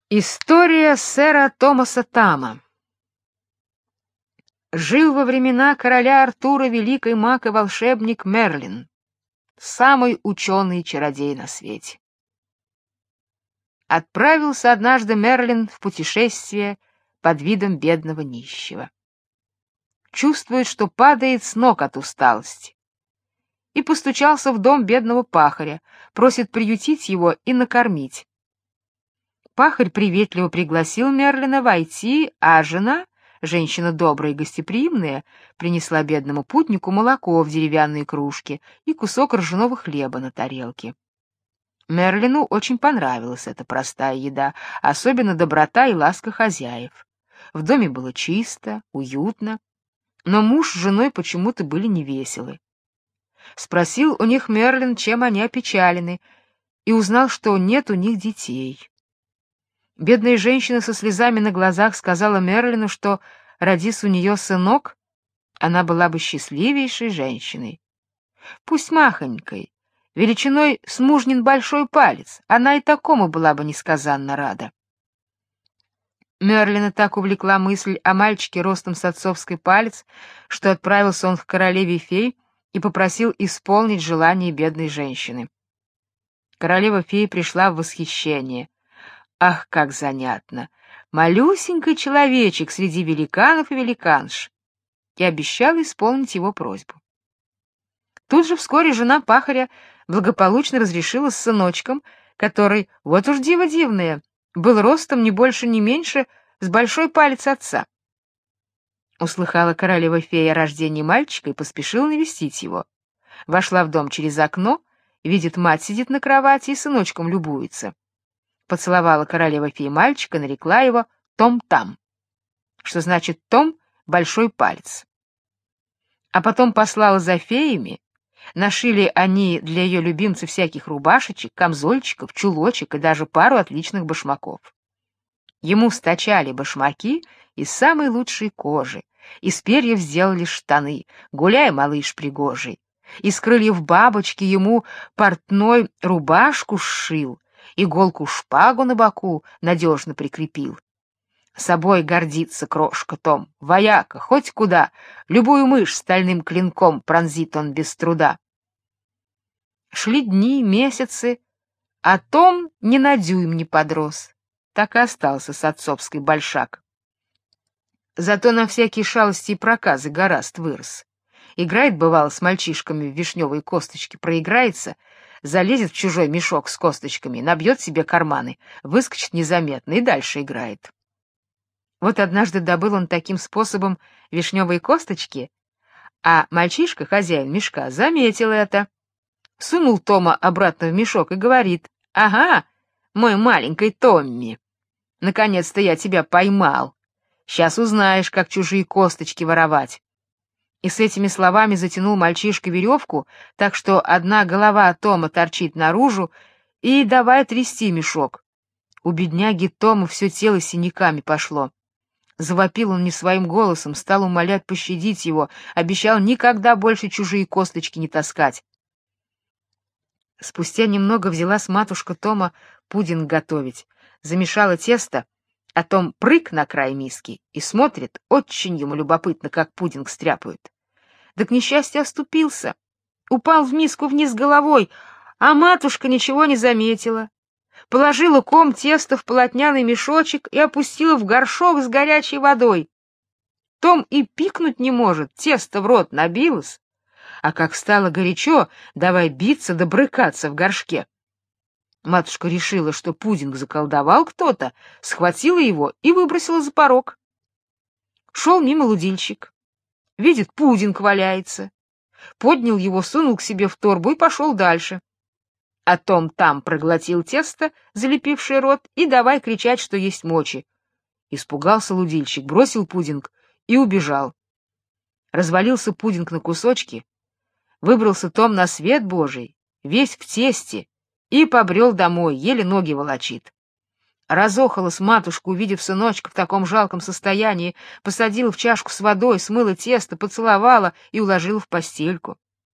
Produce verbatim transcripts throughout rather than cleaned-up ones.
История сэра Томаса Тама. Жил во времена короля Артура великий маг и волшебник Мерлин, самый ученый чародей на свете. Отправился однажды Мерлин в путешествие под видом бедного нищего. Чувствует, что падает с ног от усталости, и постучался в дом бедного пахаря, просит приютить его и накормить. Пахарь приветливо пригласил Мерлина войти, а жена, женщина добрая и гостеприимная, принесла бедному путнику молоко в деревянной кружке и кусок ржаного хлеба на тарелке. Мерлину очень понравилась эта простая еда, особенно доброта и ласка хозяев. В доме было чисто, уютно, но муж с женой почему-то были невеселы. Спросил у них Мерлин, чем они опечалены, и узнал, что нет у них детей. Бедная женщина со слезами на глазах сказала Мерлину, что, родись у нее сынок, она была бы счастливейшей женщиной. Пусть махонькой, величиной с мужнин большой палец, она и такому была бы несказанно рада. Мерлина так увлекла мысль о мальчике ростом с отцовский палец, что отправился он к королеве-фей и попросил исполнить желание бедной женщины. Королева-фей пришла в восхищение. Ах, как занятно! Малюсенький человечек среди великанов и великанш! И обещала исполнить его просьбу. Тут же вскоре жена пахаря благополучно разрешила с сыночком, который, вот уж диво дивное, был ростом не больше, не меньше, с большой палец отца. Услыхала королева-фея о рождении мальчика и поспешила навестить его. Вошла в дом через окно, видит, мать сидит на кровати и сыночком любуется. Поцеловала королева-фея мальчика, нарекла его Том-Там, что значит Том — большой палец. А потом послала за феями, нашили они для ее любимца всяких рубашечек, камзольчиков, чулочек и даже пару отличных башмаков. Ему стачали башмаки из самой лучшей кожи, из перьев сделали штаны, гуляй, малыш пригожий, из крыльев бабочки ему портной рубашку сшил, иголку-шпагу на боку надежно прикрепил. Собой гордится крошка Том, вояка, хоть куда, любую мышь стальным клинком пронзит он без труда. Шли дни, месяцы, а Том ни на дюйм не подрос, так и остался с отцовской большак. Зато на всякие шалости и проказы гораст вырос. Играет, бывало, с мальчишками в вишневые косточки, проиграется, залезет в чужой мешок с косточками, набьет себе карманы, выскочит незаметно и дальше играет. Вот однажды добыл он таким способом вишневые косточки, а мальчишка, хозяин мешка, заметил это. Сунул Тома обратно в мешок и говорит: «Ага, мой маленький Томми, наконец-то я тебя поймал. Сейчас узнаешь, как чужие косточки воровать». И с этими словами затянул мальчишка веревку, так что одна голова Тома торчит наружу, и давай трясти мешок. У бедняги Тома все тело синяками пошло. Завопил он не своим голосом, стал умолять пощадить его, обещал никогда больше чужие косточки не таскать. Спустя немного взялась матушка Тома пудинг готовить, замешала тесто, а Том прыг на край миски и смотрит, очень ему любопытно, как пудинг стряпают. Да к несчастью оступился, упал в миску вниз головой, а матушка ничего не заметила. Положила ком теста в полотняный мешочек и опустила в горшок с горячей водой. Том и пикнуть не может, тесто в рот набилось, а как стало горячо, давай биться да брыкаться в горшке. Матушка решила, что пудинг заколдовал кто-то, схватила его и выбросила за порог. Шел мимо лудильщик, видит, пудинг валяется, поднял его, сунул к себе в торбу и пошел дальше. А Том там проглотил тесто, залепившее рот, и давай кричать, что есть мочи. Испугался лудильщик, бросил пудинг и убежал. Развалился пудинг на кусочки, выбрался Том на свет Божий, весь в тесте, и побрел домой, еле ноги волочит. Разохалась матушка, увидев сыночка в таком жалком состоянии, посадила в чашку с водой, смыла тесто, поцеловала и уложила в постельку.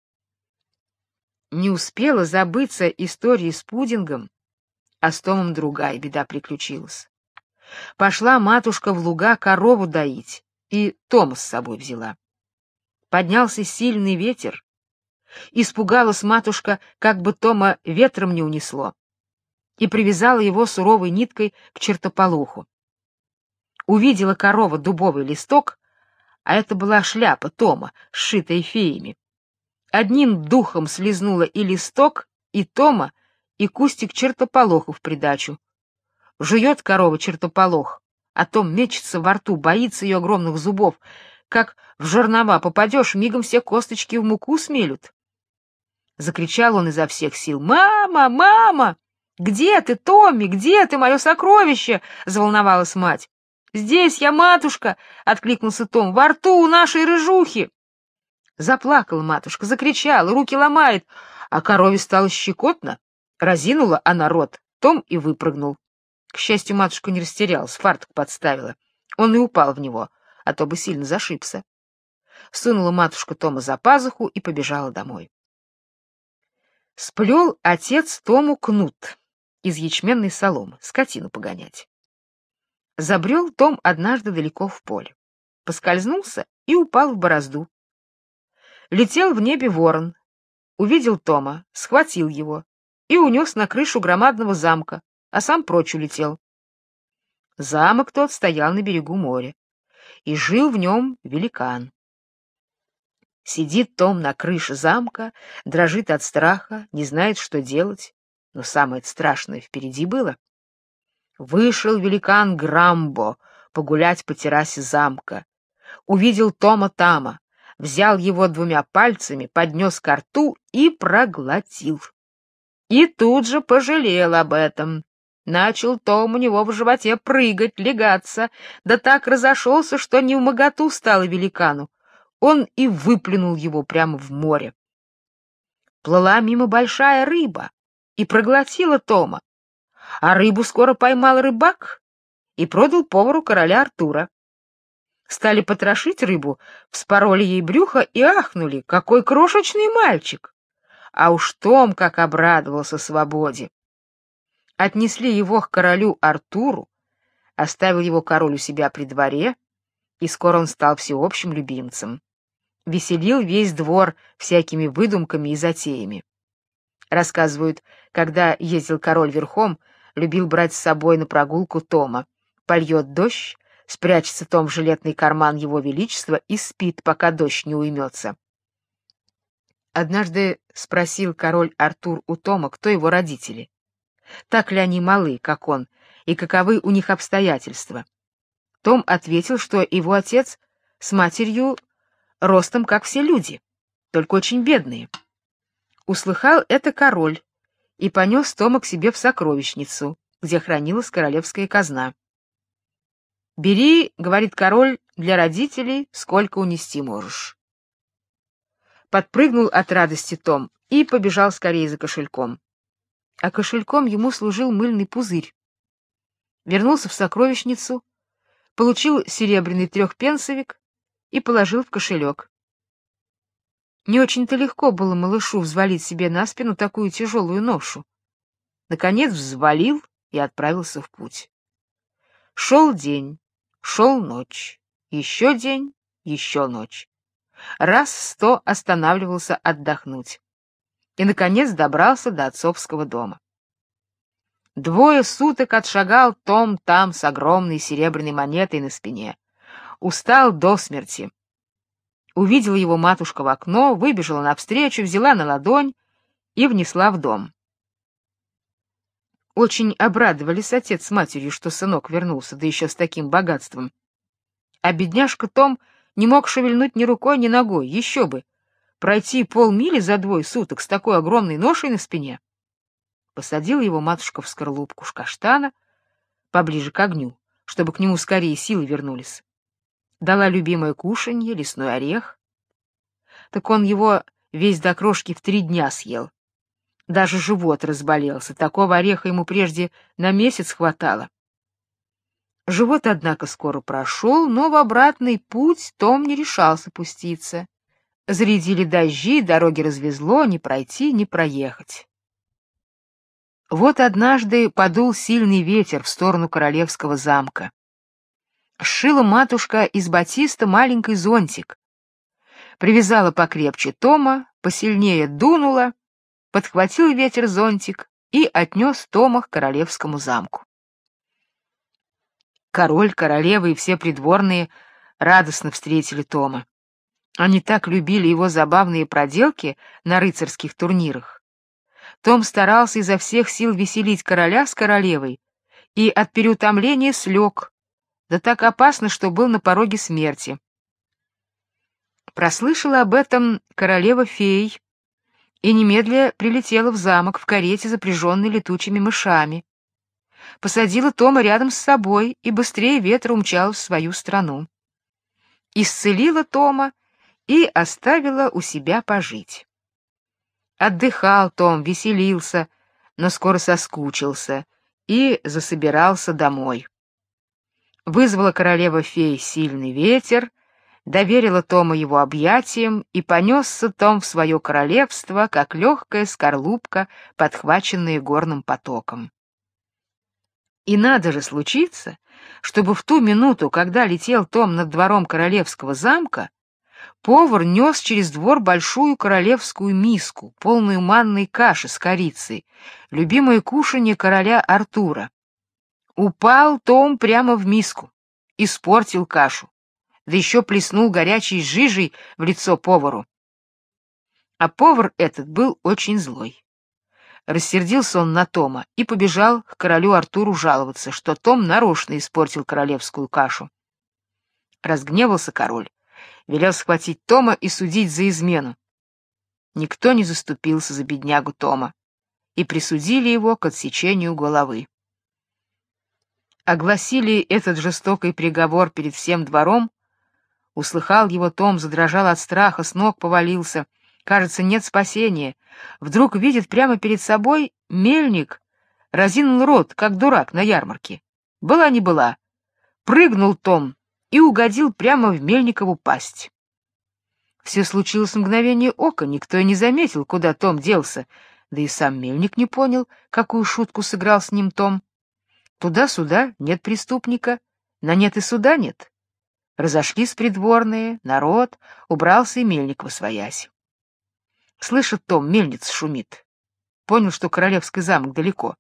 Не успела забыться история с пудингом, а с Томом другая беда приключилась. Пошла матушка в луга корову доить, и Тома с собой взяла. Поднялся сильный ветер. Испугалась матушка, как бы Тома ветром не унесло, и привязала его суровой ниткой к чертополоху. Увидела корова дубовый листок, а это была шляпа Тома, сшитая феями. Одним духом слезнула и листок, и Тома, и кустик чертополоха в придачу. Жует корова чертополох, а Том мечется во рту, боится ее огромных зубов. Как в жернова попадешь, мигом все косточки в муку смелют. Закричал он изо всех сил: «Мама, мама! Где ты, Томми? Где ты, мое сокровище?» — заволновалась мать. «Здесь я, матушка!» — откликнулся Том. «Во рту у нашей рыжухи!» Заплакала матушка, закричала, руки ломает, а корове стало щекотно. Разинула она рот, Том и выпрыгнул. К счастью, матушка не растерялась, фартук подставила. Он и упал в него, а то бы сильно зашибся. Сунула матушка Тома за пазуху и побежала домой. Сплел отец Тому кнут из ячменной соломы, скотину погонять. Забрел Том однажды далеко в поле. Поскользнулся и упал в борозду. Летел в небе ворон, увидел Тома, схватил его и унес на крышу громадного замка, а сам прочь улетел. Замок тот стоял на берегу моря, и жил в нем великан. Сидит Том на крыше замка, дрожит от страха, не знает, что делать, но самое страшное впереди было. Вышел великан Грамбо погулять по террасе замка, увидел Тома Тама, взял его двумя пальцами, поднес ко рту и проглотил. И тут же пожалел об этом. Начал Том у него в животе прыгать, лягаться, да так разошелся, что невмоготу стало великану. Он и выплюнул его прямо в море. Плыла мимо большая рыба и проглотила Тома, а рыбу скоро поймал рыбак и продал повару короля Артура. Стали потрошить рыбу, вспороли ей брюхо и ахнули: какой крошечный мальчик! А уж Том как обрадовался свободе. Отнесли его к королю Артуру, оставил его король у себя при дворе, и скоро он стал всеобщим любимцем. Веселил весь двор всякими выдумками и затеями. Рассказывают, когда ездил король верхом, любил брать с собой на прогулку Тома. Польет дождь, спрячется Том в жилетный карман его величества и спит, пока дождь не уймется. Однажды спросил король Артур у Тома, кто его родители. Так ли они малы, как он, и каковы у них обстоятельства. Том ответил, что его отец с матерью ростом, как все люди, только очень бедные. Услыхал это король и понес Тома к себе в сокровищницу, где хранилась королевская казна. «Бери, — говорит король, — для родителей сколько унести можешь». Подпрыгнул от радости Том и побежал скорее за кошельком. А кошельком ему служил мыльный пузырь. Вернулся в сокровищницу, получил серебряный трехпенсовик и положил в кошелек. Не очень-то легко было малышу взвалить себе на спину такую тяжелую ношу. Наконец взвалил и отправился в путь. Шел день, шел ночь, еще день, еще ночь. Раз сто останавливался отдохнуть. И, наконец, добрался до отцовского дома. Двое суток отшагал Том там с огромной серебряной монетой на спине. Устал до смерти. Увидела его матушка в окно, выбежала навстречу, взяла на ладонь и внесла в дом. Очень обрадовались отец с матерью, что сынок вернулся, да еще с таким богатством. А бедняжка Том не мог шевельнуть ни рукой, ни ногой, еще бы. Пройти полмили за двое суток с такой огромной ношей на спине. Посадила его матушка в скорлупку с каштана поближе к огню, чтобы к нему скорее силы вернулись. Дала любимое кушанье, лесной орех. Так он его весь до крошки в три дня съел. Даже живот разболелся, такого ореха ему прежде на месяц хватало. Живот, однако, скоро прошел, но в обратный путь Том не решался пуститься. Зарядили дожди, дороги развезло, ни пройти, ни проехать. Вот однажды подул сильный ветер в сторону королевского замка. Сшила матушка из батиста маленький зонтик, привязала покрепче Тома, посильнее дунула, подхватил ветер зонтик и отнес Тома к королевскому замку. Король, королева и все придворные радостно встретили Тома. Они так любили его забавные проделки на рыцарских турнирах. Том старался изо всех сил веселить короля с королевой и от переутомления слег, да так опасно, что был на пороге смерти. Прослышала об этом королева-фей и немедля прилетела в замок в карете, запряженной летучими мышами. Посадила Тома рядом с собой и быстрее ветра умчалась в свою страну. Исцелила Тома и оставила у себя пожить. Отдыхал Том, веселился, но скоро соскучился и засобирался домой. Вызвала королева-фей сильный ветер, доверила Тома его объятиям, и понесся Том в свое королевство, как легкая скорлупка, подхваченная горным потоком. И надо же случиться, чтобы в ту минуту, когда летел Том над двором королевского замка, повар нес через двор большую королевскую миску, полную манной каши с корицей, любимое кушанье короля Артура. Упал Том прямо в миску, испортил кашу, да еще плеснул горячей жижей в лицо повару. А повар этот был очень злой. Рассердился он на Тома и побежал к королю Артуру жаловаться, что Том нарочно испортил королевскую кашу. Разгневался король, велел схватить Тома и судить за измену. Никто не заступился за беднягу Тома, и присудили его к отсечению головы. Огласили этот жестокий приговор перед всем двором. Услыхал его Том, задрожал от страха, с ног повалился. Кажется, нет спасения. Вдруг видит прямо перед собой мельник, разинул рот, как дурак на ярмарке. Была не была. Прыгнул Том и угодил прямо в мельникову пасть. Все случилось в мгновение ока, никто и не заметил, куда Том делся, да и сам мельник не понял, какую шутку сыграл с ним Том. Туда-сюда нет преступника, на нет и суда нет. Разошлись придворные, народ, убрался и мельник восвоясь. Слышит Том, мельница шумит. Понял, что королевский замок далеко.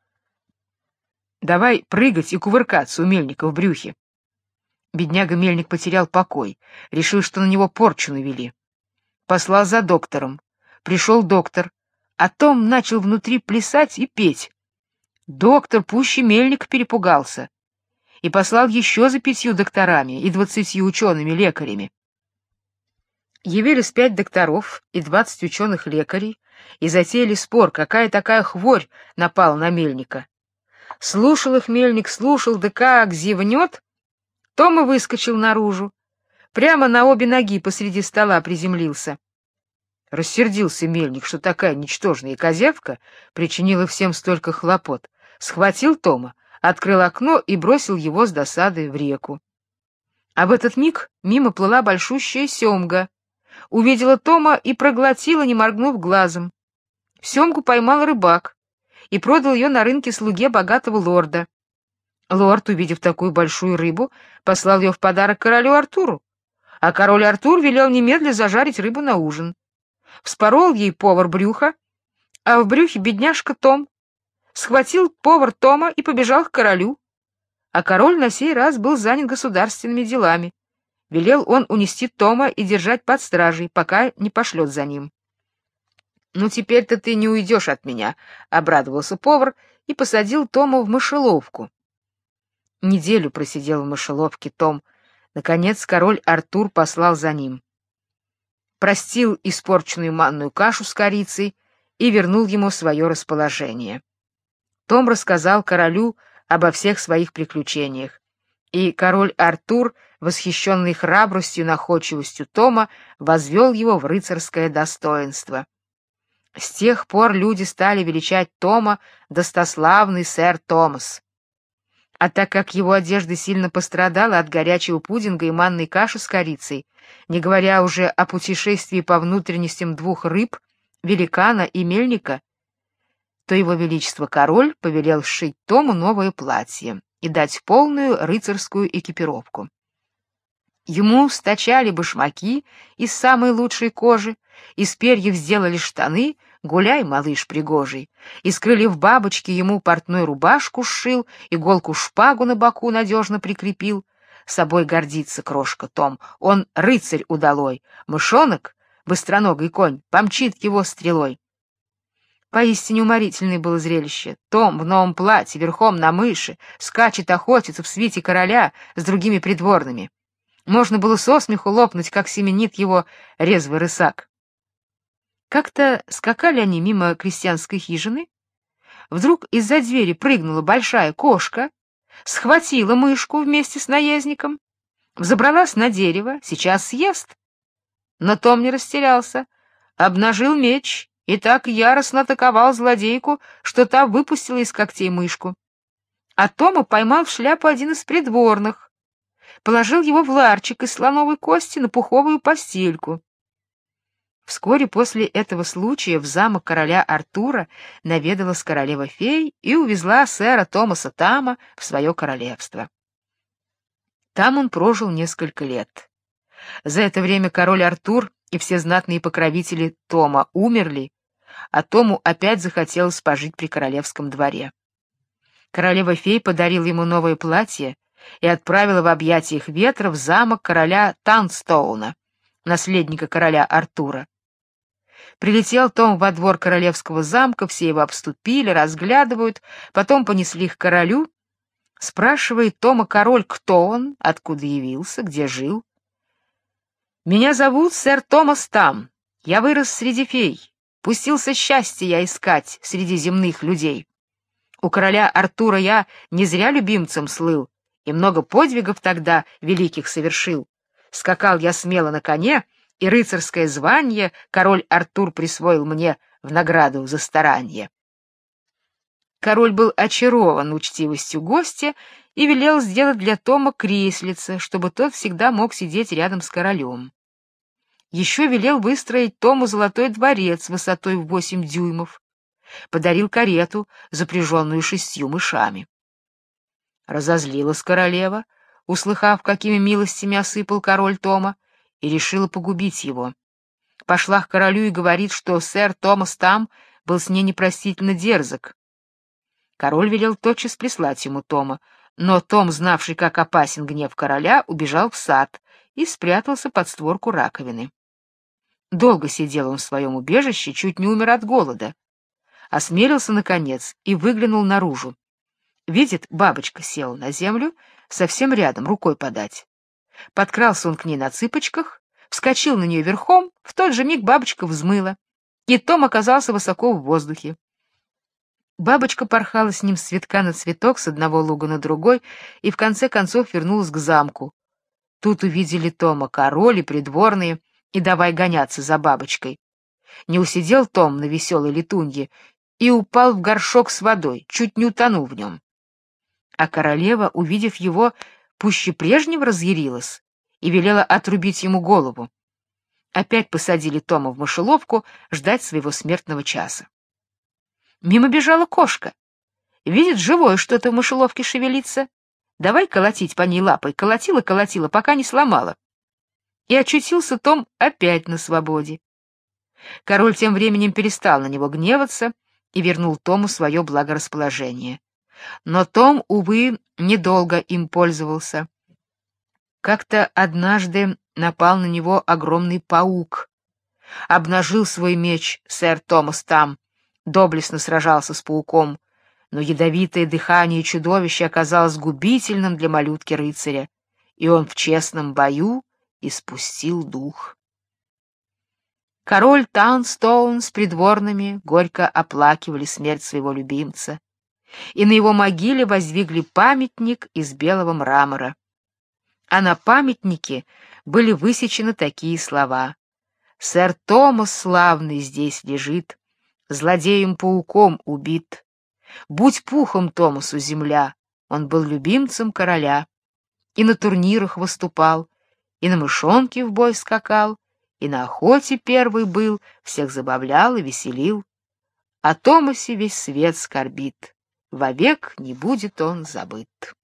Давай прыгать и кувыркаться у мельника в брюхе. Бедняга-мельник потерял покой, решил, что на него порчу навели. Послал за доктором. Пришел доктор, а Том начал внутри плясать и петь. Доктор пуще мельника перепугался и послал еще за пятью докторами и двадцатью учеными-лекарями. Явились пять докторов и двадцать ученых-лекарей и затеяли спор, какая такая хворь напала на мельника. Слушал их мельник, слушал, да как зевнет, Том и выскочил наружу, прямо на обе ноги посреди стола приземлился. Рассердился мельник, что такая ничтожная козявка причинила всем столько хлопот. Схватил Тома, открыл окно и бросил его с досады в реку. А в этот миг мимо плыла большущая семга. Увидела Тома и проглотила, не моргнув глазом. Семгу поймал рыбак и продал ее на рынке слуге богатого лорда. Лорд, увидев такую большую рыбу, послал ее в подарок королю Артуру, а король Артур велел немедля зажарить рыбу на ужин. Вспорол ей повар брюхо, а в брюхе бедняжка Том. Схватил повар Тома и побежал к королю, а король на сей раз был занят государственными делами. Велел он унести Тома и держать под стражей, пока не пошлет за ним. «Ну, теперь-то ты не уйдешь от меня», — обрадовался повар и посадил Тома в мышеловку. Неделю просидел в мышеловке Том. Наконец король Артур послал за ним. Простил испорченную манную кашу с корицей и вернул ему свое расположение. Том рассказал королю обо всех своих приключениях, и король Артур, восхищенный храбростью и находчивостью Тома, возвел его в рыцарское достоинство. С тех пор люди стали величать Тома достославный сэр Томас. А так как его одежда сильно пострадала от горячего пудинга и манной каши с корицей, не говоря уже о путешествии по внутренностям двух рыб, великана и мельника, то его величество король повелел сшить Тому новое платье и дать полную рыцарскую экипировку. Ему стачали башмаки из самой лучшей кожи, из перьев сделали штаны, гуляй, малыш пригожий, из крыльев бабочки ему портной рубашку сшил, иголку-шпагу на боку надежно прикрепил. Собой гордится крошка Том, он рыцарь удалой, мышонок, быстроногий конь, помчит его стрелой. Поистине уморительное было зрелище. Том в новом платье, верхом на мыши, скачет охотиться в свите короля с другими придворными. Можно было со смеху лопнуть, как семенит его резвый рысак. Как-то скакали они мимо крестьянской хижины. Вдруг из-за двери прыгнула большая кошка, схватила мышку вместе с наездником, взобралась на дерево, сейчас съест. Но Том не растерялся, обнажил меч и так яростно атаковал злодейку, что та выпустила из когтей мышку. А Тома поймал в шляпу один из придворных, положил его в ларчик из слоновой кости на пуховую постельку. Вскоре после этого случая в замок короля Артура наведалась королева-фей и увезла сэра Томаса Тама в свое королевство. Там он прожил несколько лет. За это время король Артур и все знатные покровители Тома умерли, а Тому опять захотелось пожить при королевском дворе. Королева-фей подарила ему новое платье и отправила в объятиях ветра в замок короля Танстоуна, наследника короля Артура. Прилетел Том во двор королевского замка, все его обступили, разглядывают, потом понесли их к королю. Спрашивает Тома король, кто он, откуда явился, где жил. «Меня зовут сэр Томас Там, я вырос среди фей, пустился счастье я искать среди земных людей. У короля Артура я не зря любимцем слыл, и много подвигов тогда великих совершил. Скакал я смело на коне, и рыцарское звание король Артур присвоил мне в награду за старанье». Король был очарован учтивостью гостя и велел сделать для Тома креслице, чтобы тот всегда мог сидеть рядом с королем. Еще велел выстроить Тому золотой дворец высотой в восемь дюймов. Подарил карету, запряженную шестью мышами. Разозлилась королева, услыхав, какими милостями осыпал король Тома, и решила погубить его. Пошла к королю и говорит, что сэр Томас Там был с ней непростительно дерзок. Король велел тотчас прислать ему Тома, но Том, знавший, как опасен гнев короля, убежал в сад и спрятался под створку раковины. Долго сидел он в своем убежище, чуть не умер от голода. Осмелился, наконец, и выглянул наружу. Видит, бабочка села на землю, совсем рядом, рукой подать. Подкрался он к ней на цыпочках, вскочил на нее верхом, в тот же миг бабочка взмыла, и Том оказался высоко в воздухе. Бабочка порхала с ним с цветка на цветок, с одного луга на другой, и в конце концов вернулась к замку. Тут увидели Тома король и придворные, и давай гоняться за бабочкой. Не усидел Том на веселой летунье и упал в горшок с водой, чуть не утонул в нем. А королева, увидев его, пуще прежнего разъярилась и велела отрубить ему голову. Опять посадили Тома в мышеловку ждать своего смертного часа. Мимо бежала кошка. Видит, живое что-то в мышеловке шевелится. Давай колотить по ней лапой. Колотила-колотила, пока не сломала. И очутился Том опять на свободе. Король тем временем перестал на него гневаться и вернул Тому свое благорасположение. Но Том, увы, недолго им пользовался. Как-то однажды напал на него огромный паук. Обнажил свой меч сэр Томас Там, доблестно сражался с пауком, но ядовитое дыхание чудовища оказалось губительным для малютки-рыцаря, и он в честном бою испустил дух. Король Таунстоун с придворными горько оплакивали смерть своего любимца, и на его могиле воздвигли памятник из белого мрамора. А на памятнике были высечены такие слова: «Сэр Томас славный здесь лежит, злодеем-пауком убит. Будь пухом Томасу земля, он был любимцем короля, и на турнирах выступал, и на мышонке в бой скакал, и на охоте первый был, всех забавлял и веселил. О Томасе весь свет скорбит, вовек не будет он забыт.